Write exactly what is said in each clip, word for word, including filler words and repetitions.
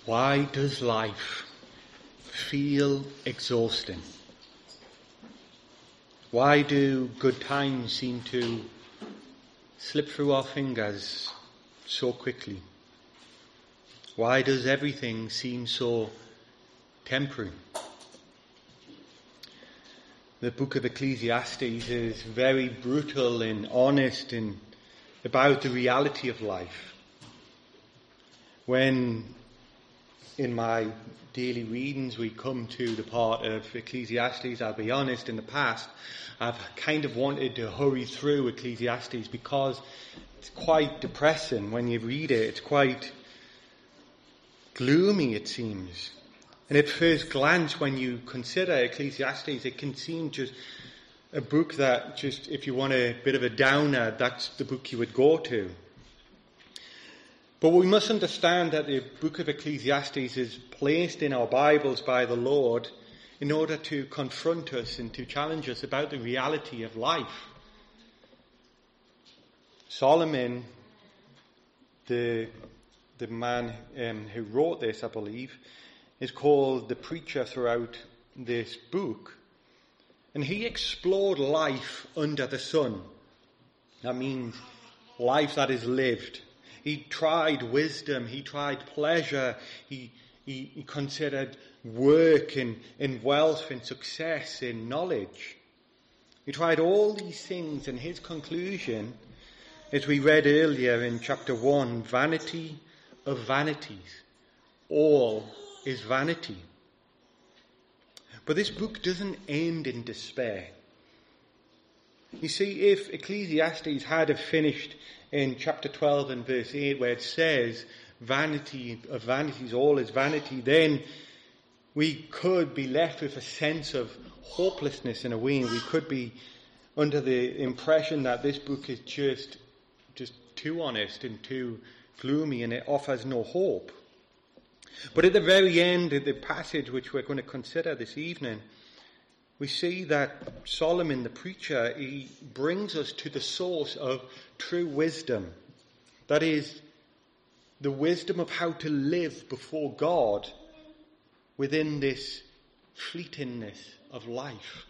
Why does life feel exhausting? Why do good times seem to slip through our fingers so quickly? Why does everything seem so temporary? The book of Ecclesiastes is very brutal and honest and about the reality of life. When in my daily readings we come to the part of Ecclesiastes, I'll be honest, in the past I've kind of wanted to hurry through Ecclesiastes because it's quite depressing when you read it. It's quite gloomy, it seems. And at first glance, when you consider Ecclesiastes, it can seem just a book that just, if you want a bit of a downer, that's the book you would go to. But we must understand that the book of Ecclesiastes is placed in our Bibles by the Lord in order to confront us and to challenge us about the reality of life. Solomon, the, the man um, who wrote this, I believe, is called the preacher throughout this book. And he explored life under the sun. That means life that is lived. He tried wisdom, he tried pleasure, he, he, he considered work and, and wealth and success and knowledge. He tried all these things, and his conclusion, as we read earlier in chapter one, vanity of vanities. All is vanity. But this book doesn't end in despair. You see, if Ecclesiastes had have finished in chapter twelve and verse eight, where it says, vanity of vanities, all is vanity, then we could be left with a sense of hopelessness in a way. We could be under the impression that this book is just, just too honest and too gloomy, and it offers no hope. But at the very end of the passage which we're going to consider this evening, we see that Solomon, the preacher, he brings us to the source of true wisdom. That is, the wisdom of how to live before God within this fleetingness of life.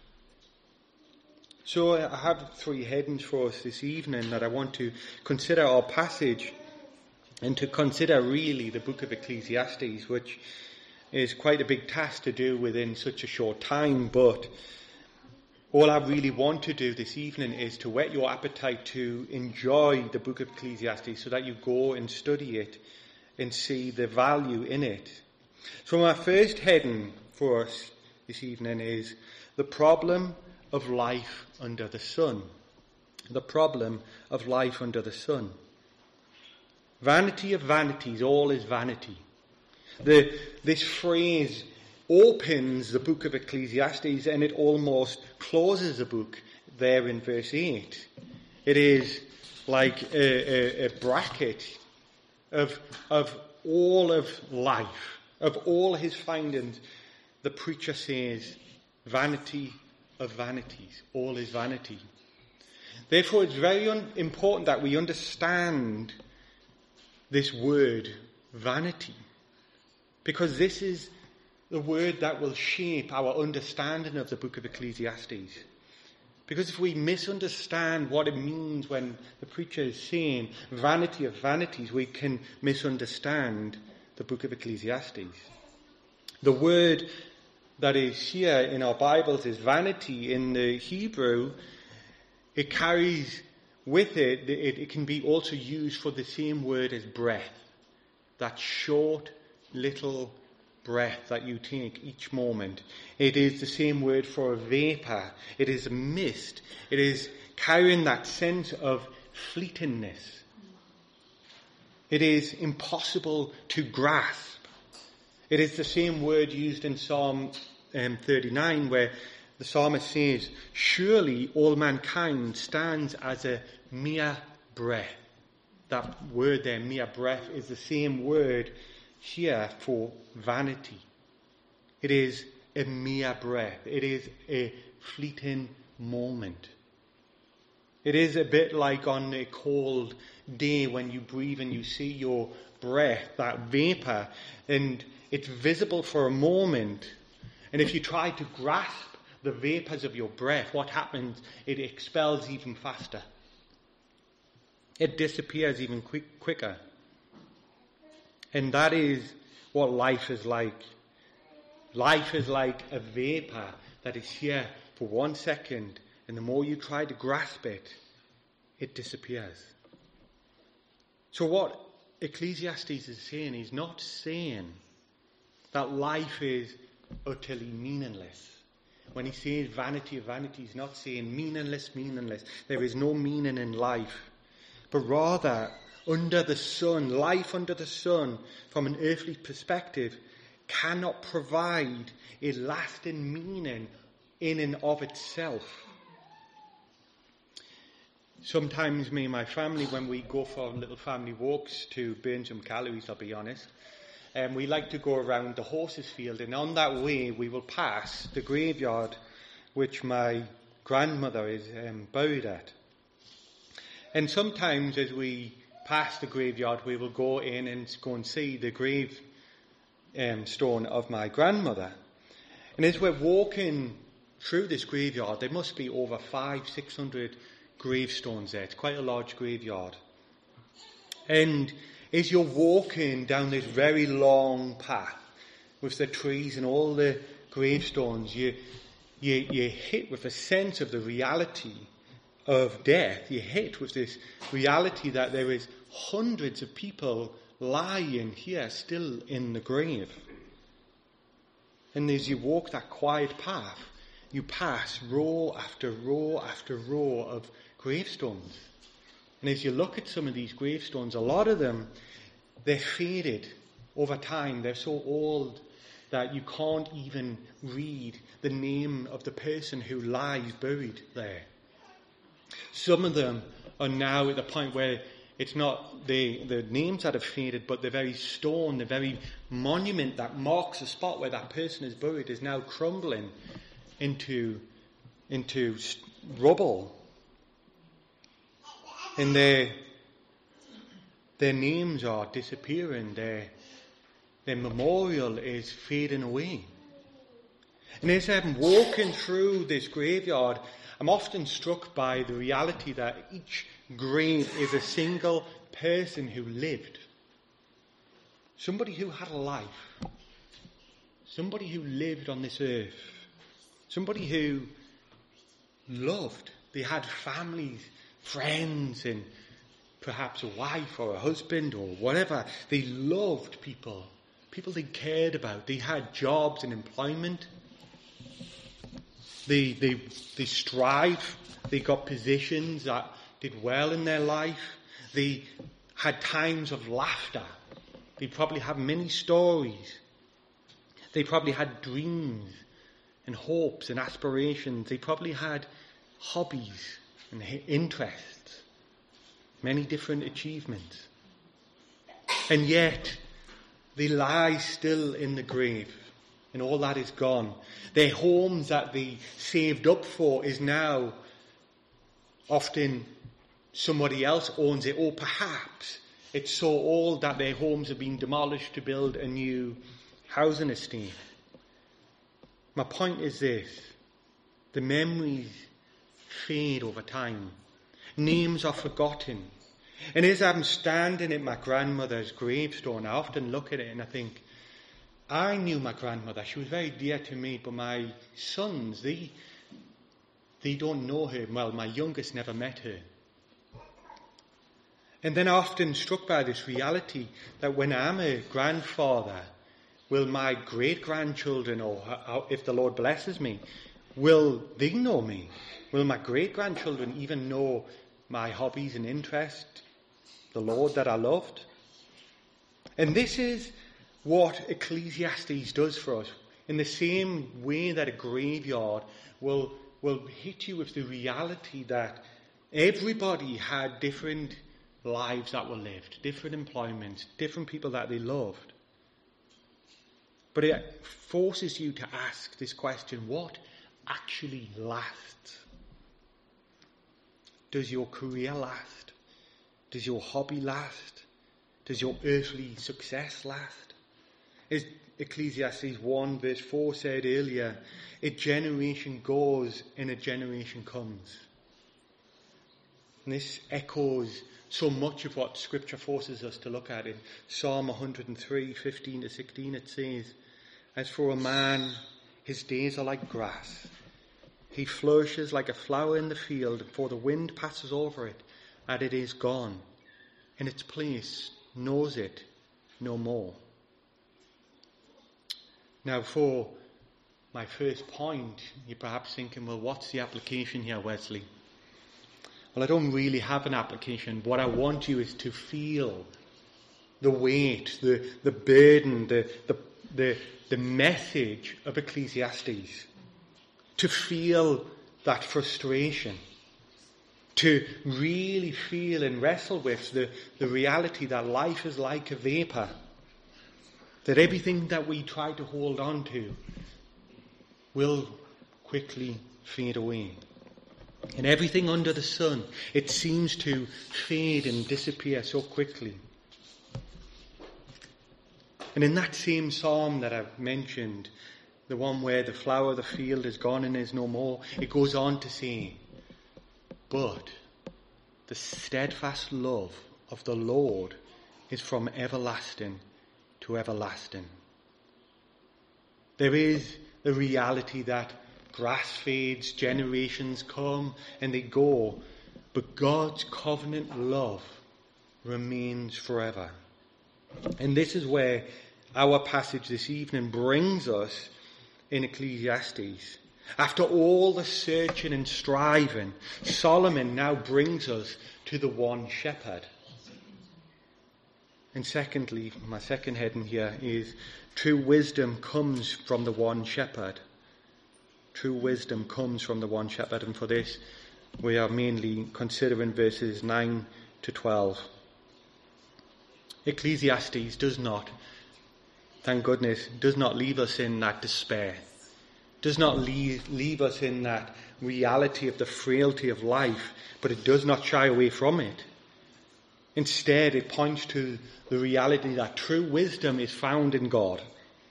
So I have three headings for us this evening that I want to consider our passage and to consider really the book of Ecclesiastes, which is quite a big task to do within such a short time, but all I really want to do this evening is to whet your appetite to enjoy the book of Ecclesiastes so that you go and study it and see the value in it. So my first heading for us this evening is the problem of life under the sun. The problem of life under the sun. Vanity of vanities, all is vanity. The, this phrase opens the book of Ecclesiastes and it almost closes the book there in verse eight. It is like a, a, a bracket of, of all of life, of all his findings. The preacher says, vanity of vanities, all is vanity. Therefore, it's very un- important that we understand this word, vanity. Because this is the word that will shape our understanding of the book of Ecclesiastes. Because if we misunderstand what it means when the preacher is saying vanity of vanities, we can misunderstand the book of Ecclesiastes. The word that is here in our Bibles is vanity. In the Hebrew, it carries with it, it, it can be also used for the same word as breath. That short little breath that you take each moment. It is the same word for a vapor. It is a mist. It is carrying that sense of fleetingness. It is impossible to grasp. It is the same word used in Psalm um, thirty-nine where the psalmist says, surely all mankind stands as a mere breath. That word there, mere breath, is the same word here for vanity. It is a mere breath. It is a fleeting moment. It is a bit like on a cold day when you breathe and you see your breath, that vapor, and it's visible for a moment. And if you try to grasp the vapors of your breath, what happens? It expels even faster. It disappears even quick, quicker. And that is what life is like. Life is like a vapor that is here for one second, and the more you try to grasp it, it disappears. So what Ecclesiastes is saying, he's not saying that life is utterly meaningless. When he says vanity of vanity, he's not saying meaningless, meaningless. There is no meaning in life. But rather, under the sun, life under the sun, from an earthly perspective, cannot provide a lasting meaning in and of itself. Sometimes me and my family, when we go for little family walks to burn some calories, I'll be honest, um, we like to go around the horses field, and on that way we will pass the graveyard which my grandmother is um, buried at. And sometimes as we pass the graveyard, we will go in and go and see the grave um, stone of my grandmother. And as we're walking through this graveyard, there must be over five, six hundred gravestones there. It's quite a large graveyard. And as you're walking down this very long path with the trees and all the gravestones, you you you hit with a sense of the reality of death. You hit with this reality that there is hundreds of people lying here still in the grave. And as you walk that quiet path, you pass row after row after row of gravestones. And as you look at some of these gravestones, a lot of them, they're faded over time. They're so old that you can't even read the name of the person who lies buried there. Some of them are now at the point where it's not the, the names that have faded, but the very stone, the very monument that marks the spot where that person is buried is now crumbling into, into rubble. And their, their names are disappearing. Their, their memorial is fading away. And as I'm walking through this graveyard, I'm often struck by the reality that each grave is a single person who lived. Somebody who had a life. Somebody who lived on this earth. Somebody who loved. They had families, friends, and perhaps a wife or a husband or whatever. They loved people. People they cared about. They had jobs and employment. They, they, they strived. They got positions that did well in their life. They had times of laughter. They probably had many stories. They probably had dreams and hopes and aspirations. They probably had hobbies and interests, many different achievements. And yet, they lie still in the grave, and all that is gone. Their homes that they saved up for is now often somebody else owns it, or perhaps it's so old that their homes have been demolished to build a new housing estate. My point is this: the memories fade over time. Names are forgotten. And as I'm standing at my grandmother's gravestone, I often look at it and I think, I knew my grandmother. She was very dear to me, but my sons, they, they don't know her. Well, my youngest never met her. And then I'm often struck by this reality that when I'm a grandfather, will my great-grandchildren, or if the Lord blesses me, will they know me? Will my great-grandchildren even know my hobbies and interests, the Lord that I loved? And this is what Ecclesiastes does for us. In the same way that a graveyard will, will hit you with the reality that everybody had different lives that were lived, different employments, different people that they loved. But it forces you to ask this question: what actually lasts? Does your career last? Does your hobby last? Does your earthly success last? As Ecclesiastes one verse four said earlier, a generation goes and a generation comes. And this echoes so much of what Scripture forces us to look at. In Psalm one hundred three, fifteen to sixteen, it says, "As for a man, his days are like grass. He flourishes like a flower in the field, for the wind passes over it, and it is gone. In its place knows it no more." Now, for my first point, you're perhaps thinking, well, what's the application here, Wesley? Well, I don't really have an application. What I want you is to feel the weight, the, the burden, the, the, the, the message of Ecclesiastes. To feel that frustration. To really feel and wrestle with the, the reality that life is like a vapour. That everything that we try to hold on to will quickly fade away. And everything under the sun, it seems to fade and disappear so quickly. And in that same psalm that I've mentioned, the one where the flower of the field is gone and is no more, it goes on to say, "But the steadfast love of the Lord is from everlasting to everlasting." There is the reality that grass fades, generations come and they go, but God's covenant love remains forever. And this is where our passage this evening brings us in Ecclesiastes. After all the searching and striving, Solomon now brings us to the one shepherd. And secondly, my second heading here is, true wisdom comes from the one shepherd. True wisdom comes from the one shepherd. And for this, we are mainly considering verses nine to twelve. Ecclesiastes does not, thank goodness, does not leave us in that despair. Does not leave, leave us in that reality of the frailty of life, but it does not shy away from it. Instead, it points to the reality that true wisdom is found in God.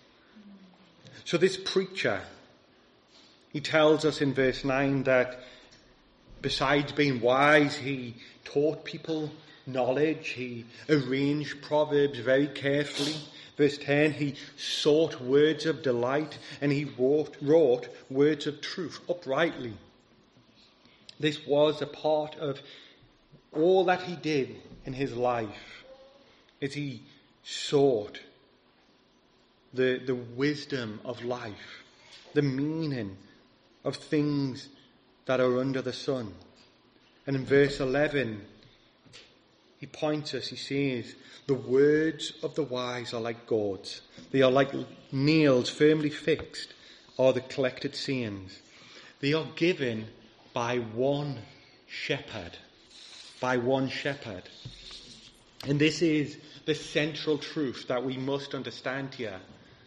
So this preacher, he tells us in verse nine that besides being wise, he taught people knowledge. He arranged Proverbs very carefully. Verse ten, he sought words of delight and he wrote, wrote words of truth uprightly. This was a part of all that he did in his life, as he sought the, the wisdom of life, the meaning of things that are under the sun. And in verse eleven, he points us, he says, the words of the wise are like gourds. They are like nails firmly fixed, are the collected sayings. They are given by one shepherd. By one shepherd. And this is the central truth that we must understand here.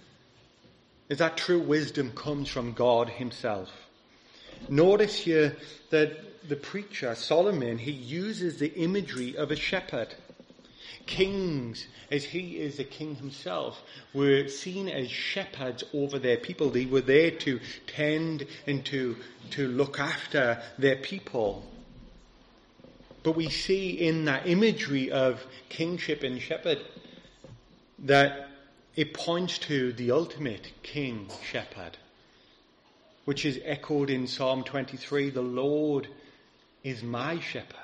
Is that true wisdom comes from God himself. Notice here that the preacher, Solomon, he uses the imagery of a shepherd. Kings, as he is a king himself, were seen as shepherds over their people. They were there to tend and to, to look after their people. But we see in that imagery of kingship and shepherd that it points to the ultimate king shepherd, which is echoed in Psalm twenty-three, the Lord is my shepherd.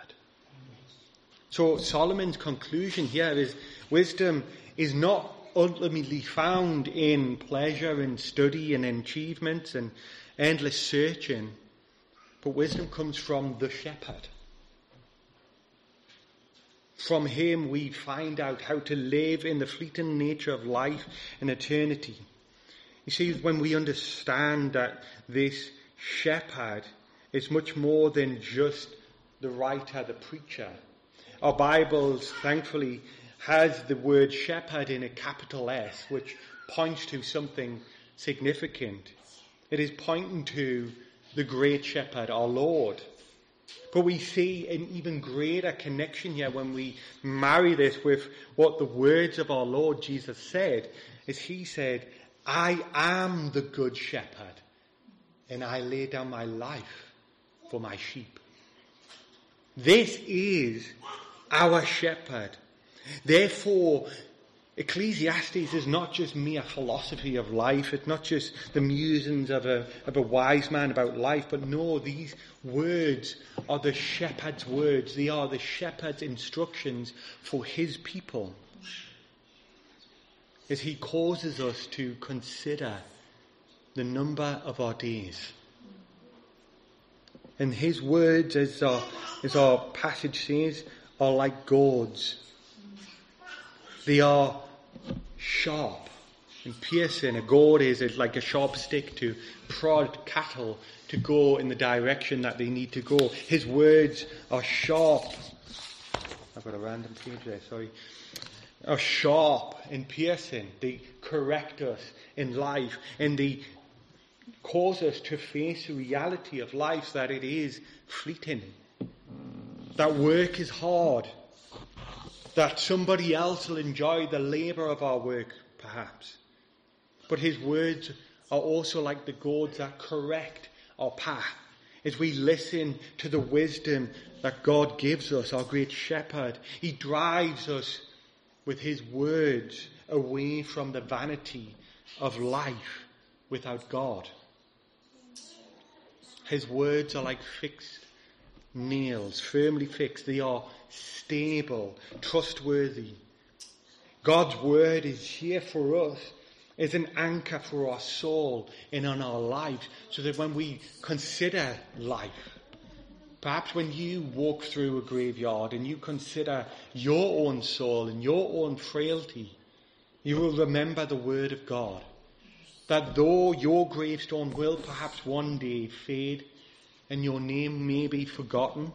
So Solomon's conclusion here is wisdom is not ultimately found in pleasure and study and achievements and endless searching, but wisdom comes from the shepherd. From him we find out how to live in the fleeting nature of life and eternity. You see, when we understand that this shepherd is much more than just the writer, the preacher. Our Bibles, thankfully, has the word shepherd in a capital S, which points to something significant. It is pointing to the great shepherd, our Lord. But we see an even greater connection here when we marry this with what the words of our Lord Jesus said, is he said, I am the good shepherd, and I lay down my life for my sheep. This is our shepherd. Therefore, Ecclesiastes is not just mere philosophy of life. It's not just the musings of a, of a wise man about life. But no, these words are the shepherd's words. They are the shepherd's instructions for his people. As he causes us to consider the number of our days. And his words, as our, as our passage says, are like goads. They are sharp and piercing. A goad is like a sharp stick to prod cattle to go in the direction that they need to go. His words are sharp. I've got a random page there, sorry. Are sharp and piercing. They correct us in life, and they cause us to face the reality of life, that it is fleeting, that work is hard, that somebody else will enjoy the labour of our work, perhaps. But his words are also like the goads that correct our path as we listen to the wisdom that God gives us, our great shepherd. He drives us with his words away from the vanity of life without God. His words are like fixed nails, firmly fixed. They are stable, trustworthy. God's word is here for us as an anchor for our soul and on our lives, so that when we consider life, perhaps when you walk through a graveyard and you consider your own soul and your own frailty, you will remember the word of God. That though your gravestone will perhaps one day fade and your name may be forgotten,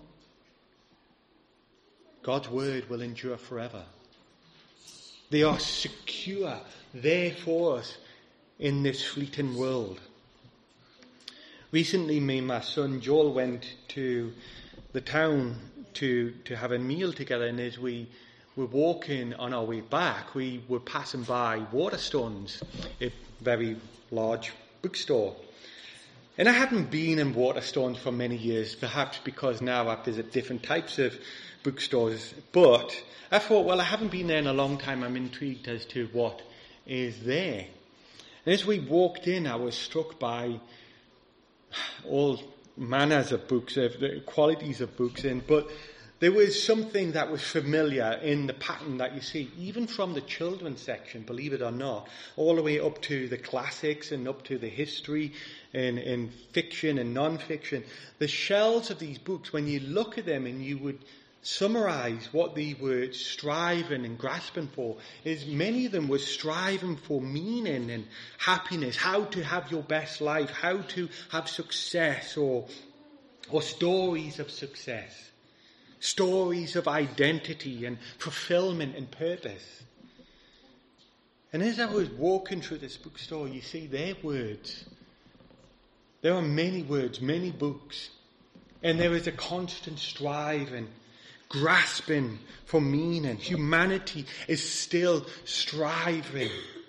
God's word will endure forever. They are secure there for us in this fleeting world. Recently, me and my son Joel went to the town to, to have a meal together, and as we were walking on our way back, we were passing by Waterstones, a very large bookstore. And I hadn't been in Waterstones for many years, perhaps because now I visit different types of bookstores. But I thought, well, I haven't been there in a long time. I'm intrigued as to what is there. And as we walked in, I was struck by all manners of books, of the qualities of books, and but there was something that was familiar in the pattern that you see, even from the children's section, believe it or not, all the way up to the classics and up to the history and, and fiction and non-fiction. The shelves of these books, when you look at them and you would summarize what they were striving and grasping for, is many of them were striving for meaning and happiness, how to have your best life, how to have success, or or stories of success, stories of identity and fulfillment and purpose. And as I was walking through this bookstore, you see their words. There are many words, many books, and there is a constant striving, grasping for meaning. Humanity is still striving.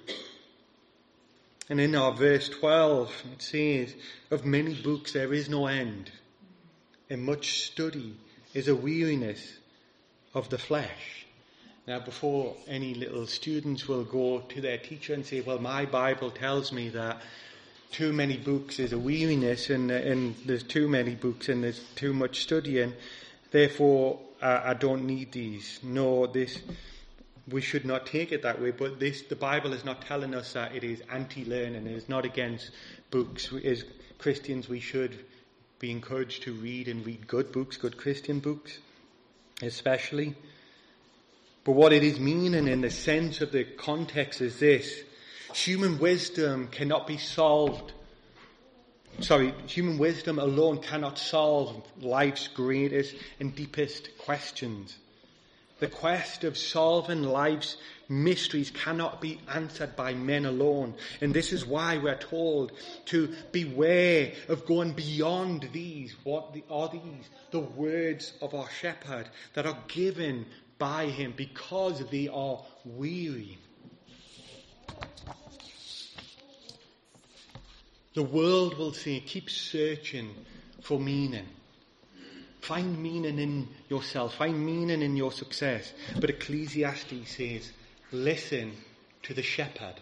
And in our verse twelve, it says, of many books there is no end, and much study is a weariness of the flesh. Now, before any little students will go to their teacher and say, well, my Bible tells me that too many books is a weariness, and, and there's too many books and there's too much studying, therefore I, I don't need these. No, this we should not take it that way. But this, the Bible is not telling us that it is anti-learning. It is not against books. As Christians, we should be encouraged to read and read good books, good Christian books, especially. But what it is meaning in the sense of the context is this: human wisdom cannot be solved. Sorry, human wisdom alone cannot solve life's greatest and deepest questions. The quest of solving life's mysteries cannot be answered by men alone. And this is why we're told to beware of going beyond these. What are these? The words of our shepherd that are given by him because they are weary. The world will say, keep searching for meaning. Find meaning in yourself. Find meaning in your success. But Ecclesiastes says, listen to the shepherd.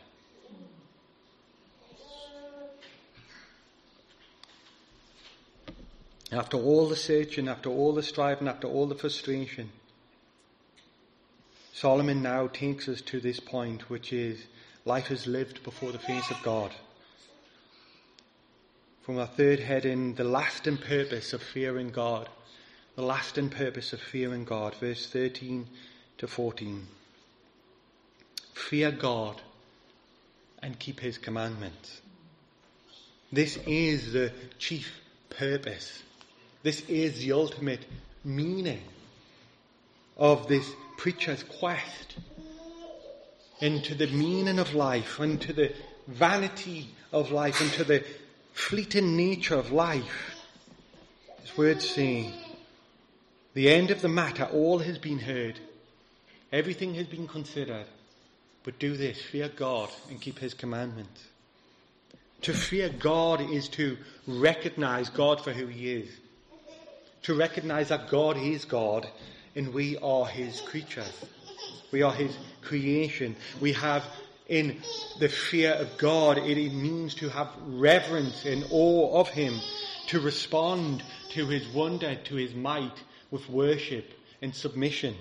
After all the searching, after all the striving, after all the frustration, Solomon now takes us to this point, which is life is lived before the face of God. From our third heading, the lasting purpose of fearing God. The lasting purpose of fearing God. Verse thirteen to fourteen. Fear God and keep his commandments. This is the chief purpose. This is the ultimate meaning of this preacher's quest into the meaning of life, into the vanity of life, into the fleeting nature of life. His words say, the end of the matter, all has been heard. Everything has been considered. But do this, fear God and keep his commandments. To fear God is to recognize God for who he is. To recognize that God is God and we are his creatures. We are his creation. We have in the fear of God, it means to have reverence and awe of him, to respond to his wonder, to his might with worship and submission.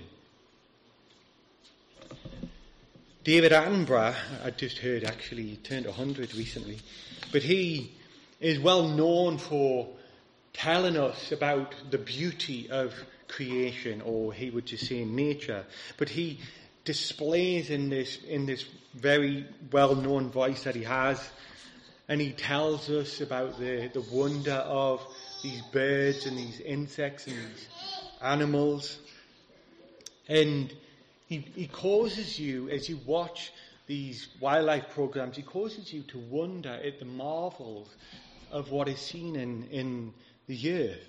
David Attenborough, I just heard actually, he turned one hundred recently, but he is well known for telling us about the beauty of creation, or he would just say nature. But he displays in this in this very well-known voice that he has, and he tells us about the, the wonder of these birds and these insects and these animals. And he, he causes you, as you watch these wildlife programs, he causes you to wonder at the marvels of what is seen in, in the earth.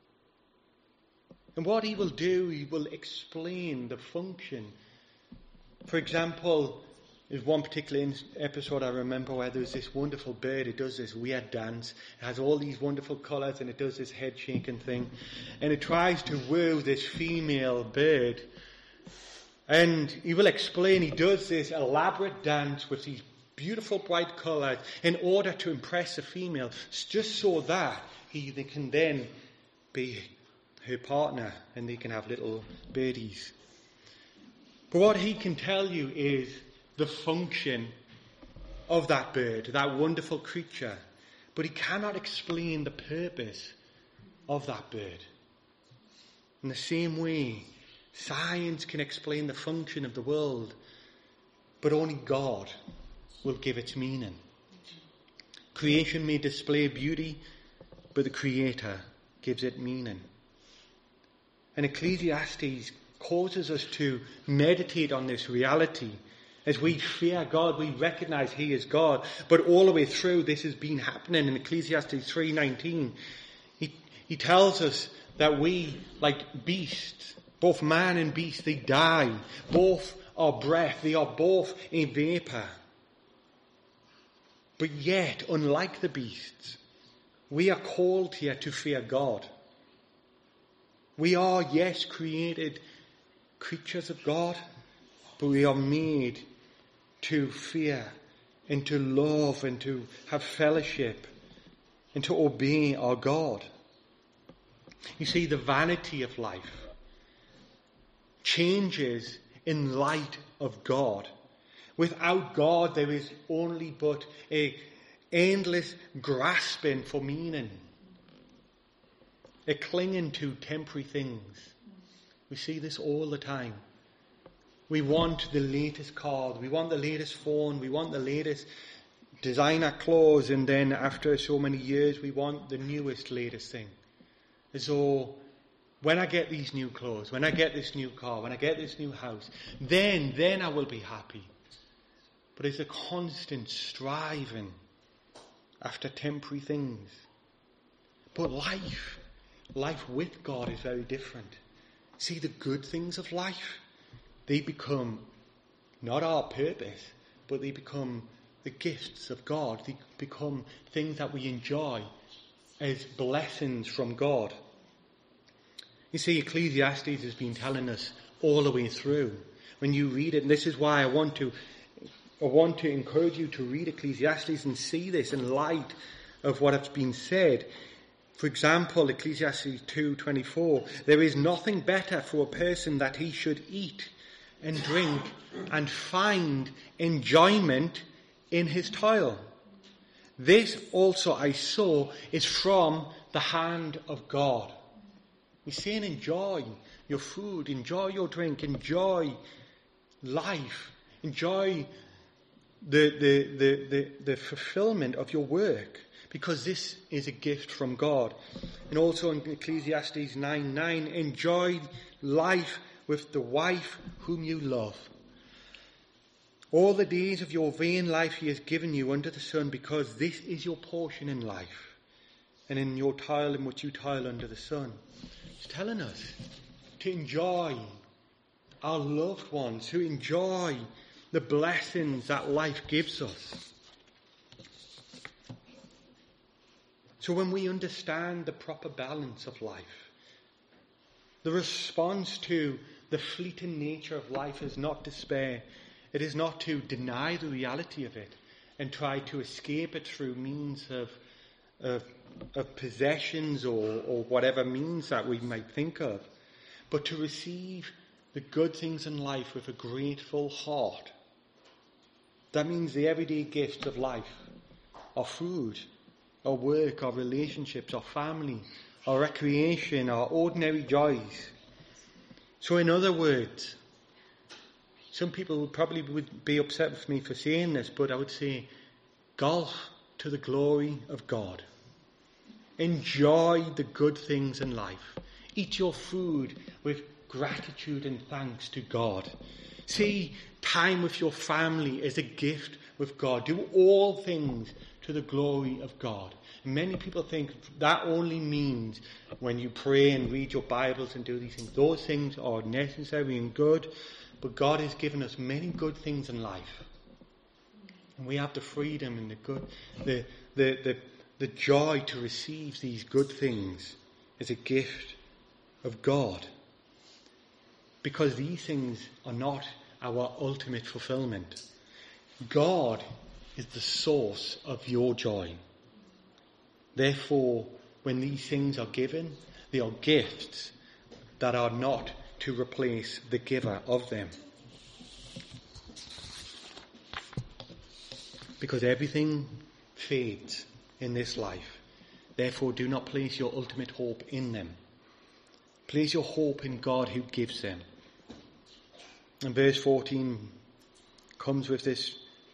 And what he will do, he will explain the function. For example, there's one particular episode I remember where there's this wonderful bird. It does this weird dance. It has all these wonderful colours and it does this head shaking thing. And it tries to woo this female bird. And he will explain he does this elaborate dance with these beautiful bright colours in order to impress the female, just so that he they can then be her partner and they can have little birdies. But what he can tell you is the function of that bird, that wonderful creature. But he cannot explain the purpose of that bird. In the same way, science can explain the function of the world, but only God will give its meaning. Creation may display beauty, but the Creator gives it meaning. And Ecclesiastes causes us to meditate on this reality. As we fear God, we recognize he is God. But all the way through, this has been happening. In Ecclesiastes three nineteen, he, he tells us that we, like beasts, both man and beast, they die. Both are breath. They are both a vapor. But yet, unlike the beasts, we are called here to fear God. We are, yes, created creatures of God, but we are made to fear and to love and to have fellowship and to obey our God. You see, the vanity of life changes in light of God. Without God, there is only but a endless grasping for meaning, a clinging to temporary things. We see this all the time. We want the latest car, we want the latest phone, we want the latest designer clothes, and then after so many years we want the newest, latest thing. As though when I get these new clothes, when I get this new car, when I get this new house, then, then I will be happy. But it's a constant striving after temporary things. But life, life with God is very different. See, the good things of life, they become not our purpose, but they become the gifts of God. They become things that we enjoy as blessings from God. You see, Ecclesiastes has been telling us all the way through. When you read it, and this is why I want to I want to encourage you to read Ecclesiastes and see this in light of what has been said. For example, Ecclesiastes two twenty-four, there is nothing better for a person that he should eat and drink and find enjoyment in his toil. This also I saw is from the hand of God. He's saying enjoy your food, enjoy your drink, enjoy life, enjoy the, the, the, the, the fulfillment of your work, because this is a gift from God. And also in Ecclesiastes nine nine, enjoy life with the wife whom you love. All the days of your vain life he has given you under the sun, because this is your portion in life, and in your toil in which you toil under the sun. He's telling us to enjoy our loved ones, to enjoy the blessings that life gives us. So when we understand the proper balance of life, the response to the fleeting nature of life is not despair. It is not to deny the reality of it and try to escape it through means of, of, of possessions or, or whatever means that we might think of, but to receive the good things in life with a grateful heart. That means the everyday gifts of life, our food, our work, our relationships, our family, our recreation, our ordinary joys. So in other words, some people would probably would be upset with me for saying this, but I would say, golf to the glory of God. Enjoy the good things in life. Eat your food with gratitude and thanks to God. See time with your family as a gift with God. Do all things to the glory of God. And many people think that only means when you pray and read your Bibles and do these things. Those things are necessary and good, but God has given us many good things in life. And we have the freedom and the good, the, the, the, the joy to receive these good things as a gift of God. Because these things are not our ultimate fulfillment. God is the source of your joy. Therefore, when these things are given, they are gifts that are not to replace the giver of them. Because everything fades in this life. Therefore, do not place your ultimate hope in them. Place your hope in God who gives them. And verse fourteen comes with this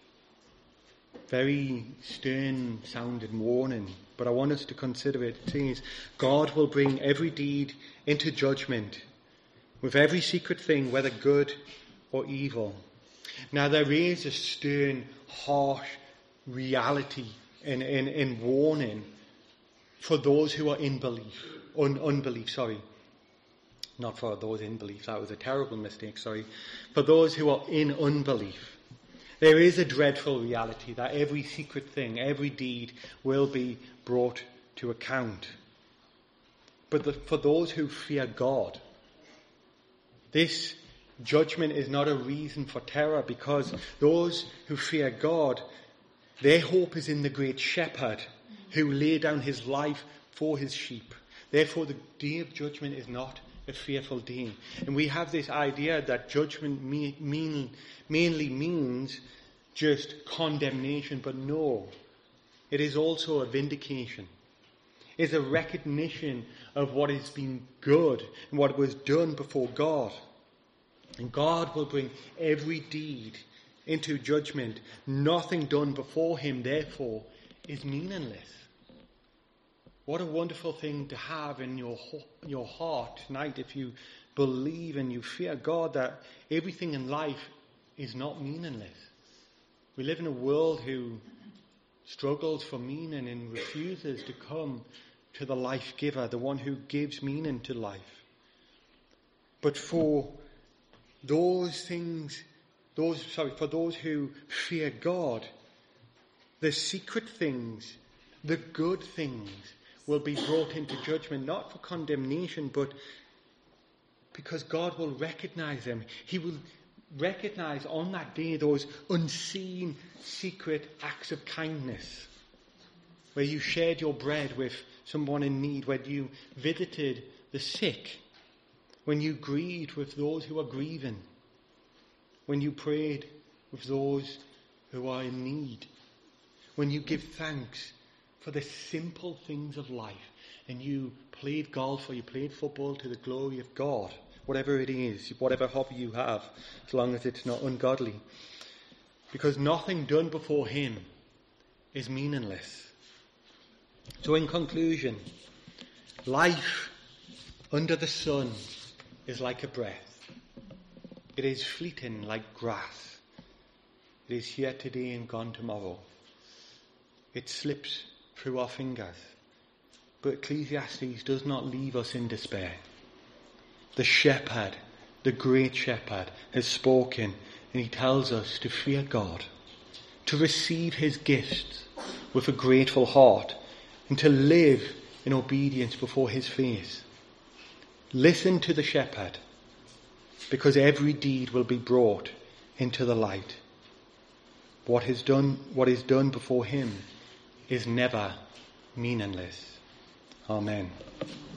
very stern sounding warning, but I want us to consider it. It says, God will bring every deed into judgment with every secret thing, whether good or evil. Now there is a stern, harsh reality in, in, in warning for those who are in belief, un, unbelief, sorry. Not for those in belief, that was a terrible mistake, sorry. For those who are in unbelief. There is a dreadful reality that every secret thing, every deed will be brought to account. But the, for those who fear God, this judgment is not a reason for terror, because those who fear God, their hope is in the great shepherd who laid down his life for his sheep. Therefore, the day of judgment is not a fearful day. And we have this idea that judgment me, mean, mainly means just condemnation, but no. It is also a vindication. It's a recognition of what has been good and what was done before God. And God will bring every deed into judgment. Nothing done before him, therefore, is meaningless. What a wonderful thing to have in your your heart tonight if you believe and you fear God, that everything in life is not meaningless. We live in a world who struggles for meaning and refuses to come to the life giver, the one who gives meaning to life. But for those things, those sorry, for those who fear God, the secret things, the good things, will be brought into judgment, not for condemnation, but because God will recognize them. He will recognize on that day those unseen, secret acts of kindness, where you shared your bread with someone in need, when you visited the sick, when you grieved with those who are grieving, when you prayed with those who are in need, when you give thanks for the simple things of life, and you played golf or you played football to the glory of God, whatever it is, whatever hobby you have, as long as it's not ungodly. Because nothing done before him is meaningless. So in conclusion, life under the sun is like a breath. It is fleeting like grass. It is here today and gone tomorrow. It slips through our fingers. But Ecclesiastes does not leave us in despair. The shepherd, the great shepherd, has spoken, and he tells us to fear God, to receive his gifts with a grateful heart, and to live in obedience before his face. Listen to the shepherd, because every deed will be brought into the light. What is done, what is done before him is never meaningless. Amen.